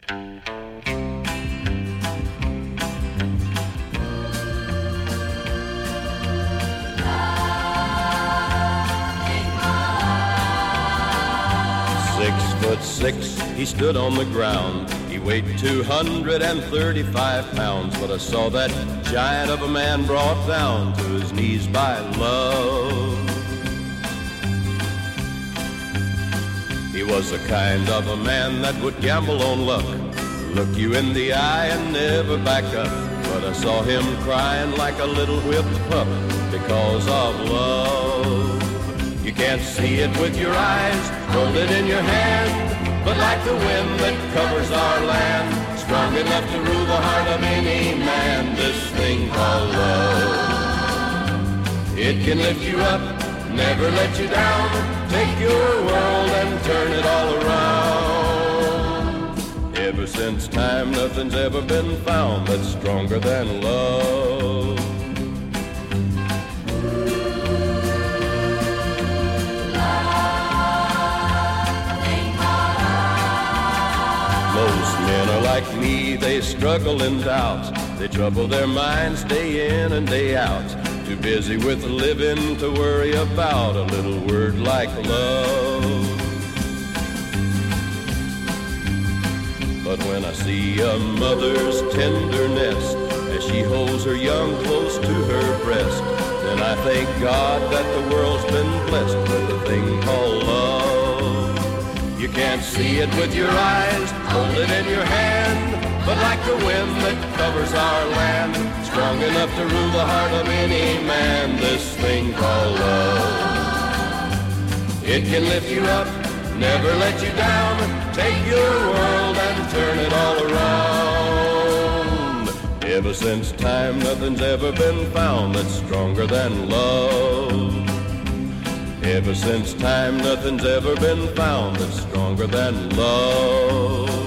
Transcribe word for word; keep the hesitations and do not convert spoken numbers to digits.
Six foot six, he stood on the ground. He weighed two hundred thirty-five pounds, but I saw that giant of a man brought down to his knees by love. He was the kind of a man that would gamble on luck, look you in the eye and never back up. But I saw him crying like a little whipped pup because of love. You can't see it with your eyes, hold it in your hand, but like the wind that covers our land, strong enough to rule the heart of any man, this thing called love. It can lift you up, never let you down, take your world and turn it all around. Ever since time, nothing's ever been found that's stronger than love. Most men are like me, they struggle in doubt. They trouble their minds day in and day out. Too busy with living to worry about a little word like love. But when I see a mother's tenderness as she holds her young close to her breast, then I thank God that the world's been blessed with a thing called love. You can't see it with your eyes, hold it in your hand, but like the wind that covers our land, strong enough to rule the heart of any man, this thing called love. It can lift you up, never let you down, take your world and turn it all around. Ever since time, nothing's ever been found that's stronger than love. Ever since time, nothing's ever been found that's stronger than love.